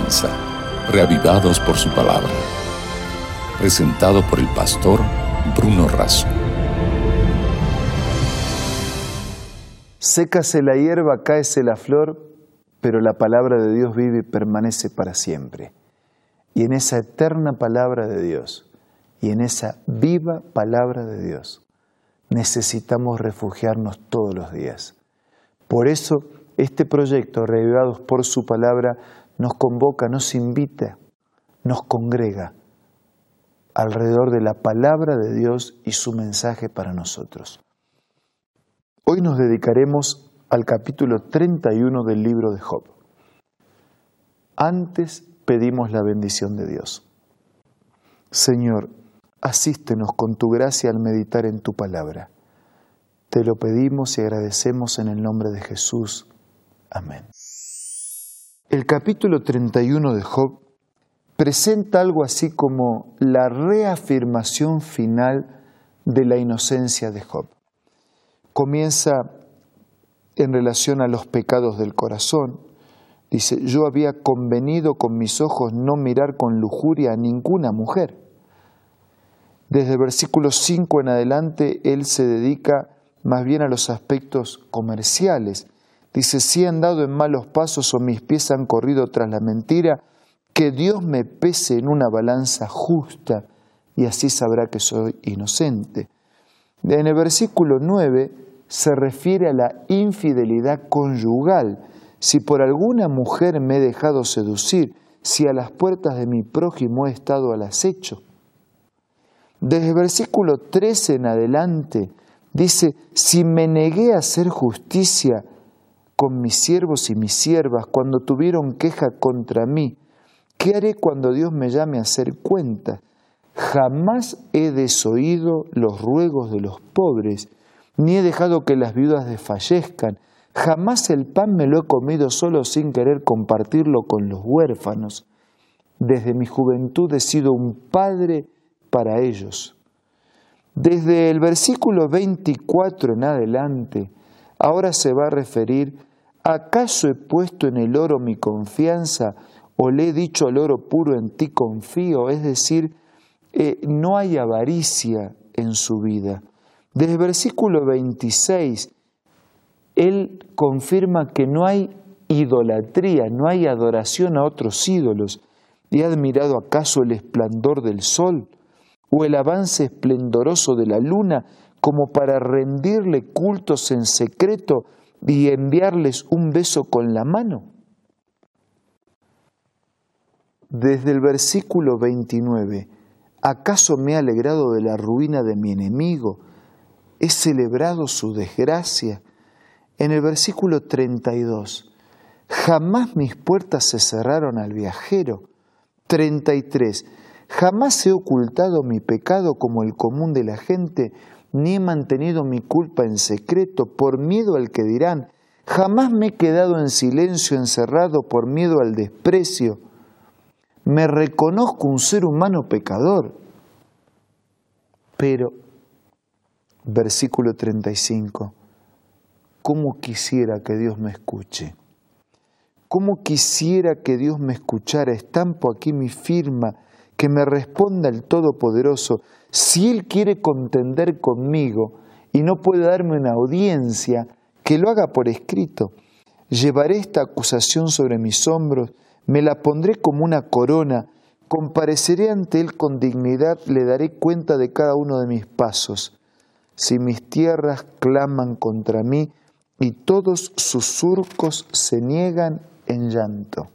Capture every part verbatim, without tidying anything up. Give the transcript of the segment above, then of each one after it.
comienza, reavivados por su palabra. Presentado por el pastor Bruno Razo. Sécase la hierba, cáese la flor, pero la palabra de Dios vive y permanece para siempre. Y en esa eterna palabra de Dios, y en esa viva palabra de Dios, necesitamos refugiarnos todos los días. Por eso, este proyecto, Reavivados por su palabra, nos convoca, nos invita, nos congrega alrededor de la palabra de Dios y su mensaje para nosotros. Hoy nos dedicaremos al capítulo treinta y uno del libro de Job. Antes pedimos la bendición de Dios. Señor, asístenos con tu gracia al meditar en tu palabra. Te lo pedimos y agradecemos en el nombre de Jesús. Amén. El capítulo treinta y uno de Job presenta algo así como la reafirmación final de la inocencia de Job. Comienza en relación a los pecados del corazón. Dice, yo había convenido con mis ojos no mirar con lujuria a ninguna mujer. Desde el versículo cinco en adelante, él se dedica más bien a los aspectos comerciales. Dice, si he andado en malos pasos o mis pies han corrido tras la mentira, que Dios me pese en una balanza justa y así sabrá que soy inocente. En el versículo nueve se refiere a la infidelidad conyugal. Si por alguna mujer me he dejado seducir, si a las puertas de mi prójimo he estado al acecho. Desde el versículo trece en adelante dice, si me negué a hacer justicia con mis siervos y mis siervas cuando tuvieron queja contra mí, ¿qué haré cuando Dios me llame a hacer cuentas? Jamás he desoído los ruegos de los pobres, ni he dejado que las viudas desfallezcan. Jamás el pan me lo he comido solo sin querer compartirlo con los huérfanos. Desde mi juventud he sido un padre para ellos. Desde el versículo veinticuatro en adelante, ahora se va a referir, ¿acaso he puesto en el oro mi confianza o le he dicho al oro puro en ti confío? Es decir, eh, no hay avaricia en su vida. Desde el versículo veintiséis, él confirma que no hay idolatría, no hay adoración a otros ídolos. ¿Y ha admirado acaso el esplendor del sol o el avance esplendoroso de la luna como para rendirle cultos en secreto y enviarles un beso con la mano? Desde el versículo veintinueve, ¿acaso me he alegrado de la ruina de mi enemigo? ¿He celebrado su desgracia? En el versículo treinta y dos, jamás mis puertas se cerraron al viajero. treinta y tres, jamás he ocultado mi pecado como el común de la gente, ni he mantenido mi culpa en secreto por miedo al que dirán. Jamás me he quedado en silencio encerrado por miedo al desprecio. Me reconozco un ser humano pecador. Pero, versículo treinta y cinco, ¿cómo quisiera que Dios me escuche? ¿Cómo quisiera que Dios me escuchara? Estampo aquí mi firma, que me responda el Todopoderoso. Si Él quiere contender conmigo y no puede darme una audiencia, que lo haga por escrito. Llevaré esta acusación sobre mis hombros, me la pondré como una corona, compareceré ante Él con dignidad, le daré cuenta de cada uno de mis pasos. Si mis tierras claman contra mí y todos sus surcos se niegan en llanto.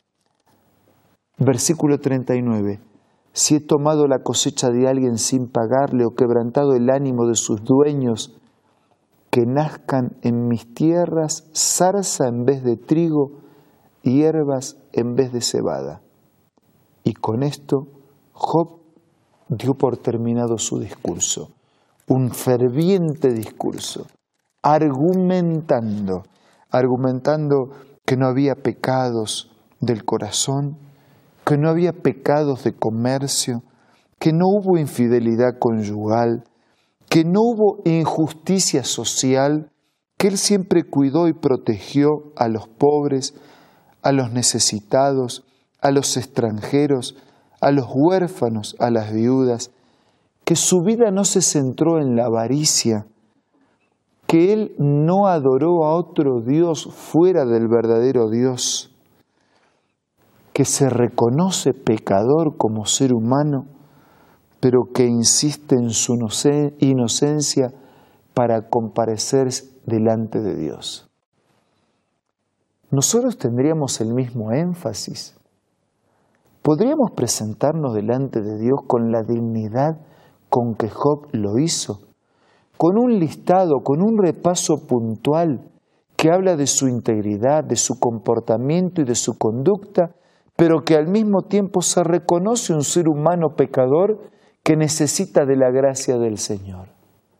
Versículo treinta y nueve. Si he tomado la cosecha de alguien sin pagarle o quebrantado el ánimo de sus dueños, que nazcan en mis tierras zarza en vez de trigo, hierbas en vez de cebada. Y con esto Job dio por terminado su discurso, un ferviente discurso, argumentando, argumentando que no había pecados del corazón, que no había pecados de comercio, que no hubo infidelidad conyugal, que no hubo injusticia social, que Él siempre cuidó y protegió a los pobres, a los necesitados, a los extranjeros, a los huérfanos, a las viudas, que su vida no se centró en la avaricia, que él no adoró a otro Dios fuera del verdadero Dios, que se reconoce pecador como ser humano, pero que insiste en su inocencia para comparecer delante de Dios. Nosotros tendríamos el mismo énfasis. ¿Podríamos presentarnos delante de Dios con la dignidad con que Job lo hizo? Con un listado, con un repaso puntual que habla de su integridad, de su comportamiento y de su conducta, pero que al mismo tiempo se reconoce un ser humano pecador que necesita de la gracia del Señor.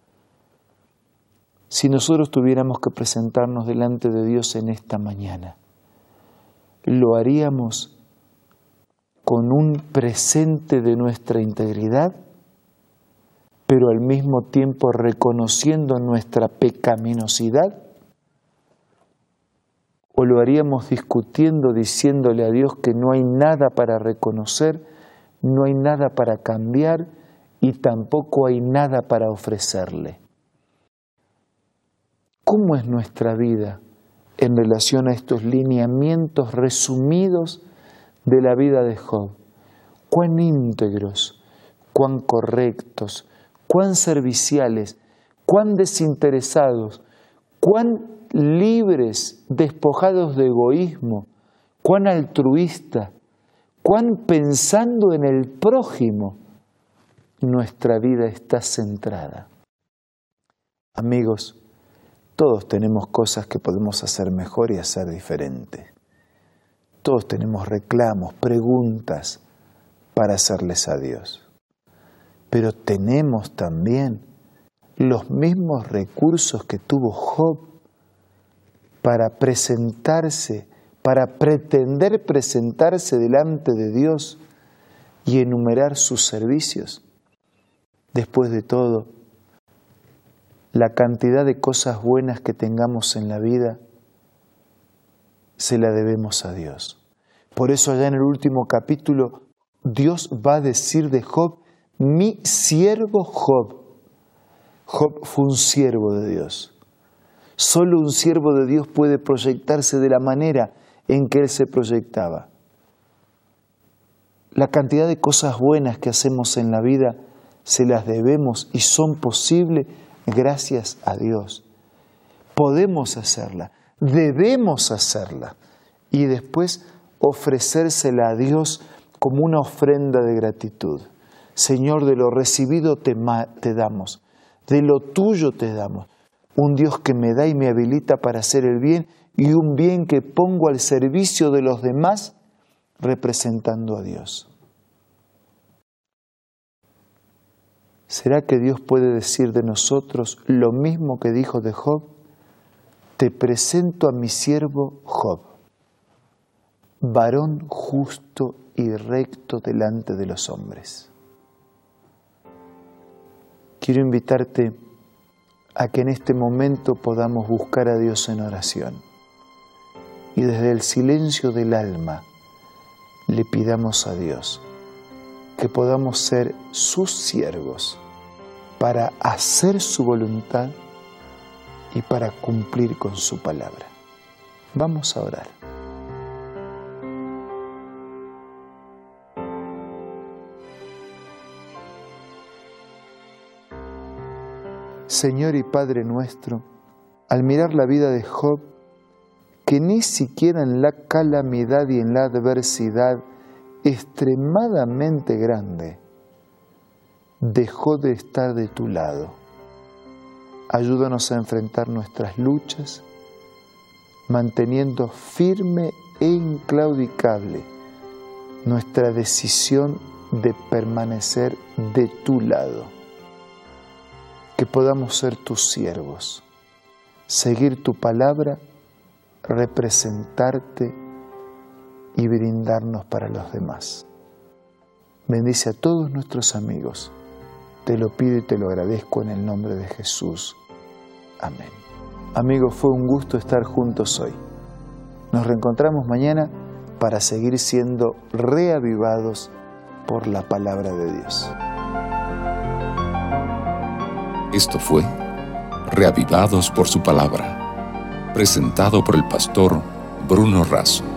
Si nosotros tuviéramos que presentarnos delante de Dios en esta mañana, ¿lo haríamos con un presente de nuestra integridad, pero al mismo tiempo reconociendo nuestra pecaminosidad? ¿O lo haríamos discutiendo, diciéndole a Dios que no hay nada para reconocer, no hay nada para cambiar y tampoco hay nada para ofrecerle? ¿Cómo es nuestra vida en relación a estos lineamientos resumidos de la vida de Job? ¿Cuán íntegros, cuán correctos, cuán serviciales, cuán desinteresados, cuán libres, despojados de egoísmo, cuán altruista, cuán pensando en el prójimo nuestra vida está centrada? Amigos, todos tenemos cosas que podemos hacer mejor y hacer diferente. Todos tenemos reclamos, preguntas para hacerles a Dios. Pero tenemos también los mismos recursos que tuvo Job para presentarse, para pretender presentarse delante de Dios y enumerar sus servicios. Después de todo, la cantidad de cosas buenas que tengamos en la vida se la debemos a Dios. Por eso allá en el último capítulo Dios va a decir de Job: mi siervo Job. Job fue un siervo de Dios. Solo un siervo de Dios puede proyectarse de la manera en que él se proyectaba. La cantidad de cosas buenas que hacemos en la vida se las debemos y son posibles gracias a Dios. Podemos hacerla, debemos hacerla y después ofrecérsela a Dios como una ofrenda de gratitud. Señor, de lo recibido te, te damos, de lo tuyo te damos. Un Dios que me da y me habilita para hacer el bien y un bien que pongo al servicio de los demás representando a Dios. ¿Será que Dios puede decir de nosotros lo mismo que dijo de Job? Te presento a mi siervo Job, varón justo y recto delante de los hombres. Quiero invitarte a que en este momento podamos buscar a Dios en oración y desde el silencio del alma le pidamos a Dios que podamos ser sus siervos para hacer su voluntad y para cumplir con su palabra. Vamos a orar. Señor y Padre nuestro, al mirar la vida de Job, que ni siquiera en la calamidad y en la adversidad extremadamente grande dejó de estar de tu lado. Ayúdanos a enfrentar nuestras luchas, manteniendo firme e inclaudicable nuestra decisión de permanecer de tu lado. Que podamos ser tus siervos, seguir tu palabra, representarte y brindarnos para los demás. Bendice a todos nuestros amigos. Te lo pido y te lo agradezco en el nombre de Jesús. Amén. Amigos, fue un gusto estar juntos hoy. Nos reencontramos mañana para seguir siendo reavivados por la palabra de Dios. Esto fue Reavivados por su palabra, presentado por el pastor Bruno Razo.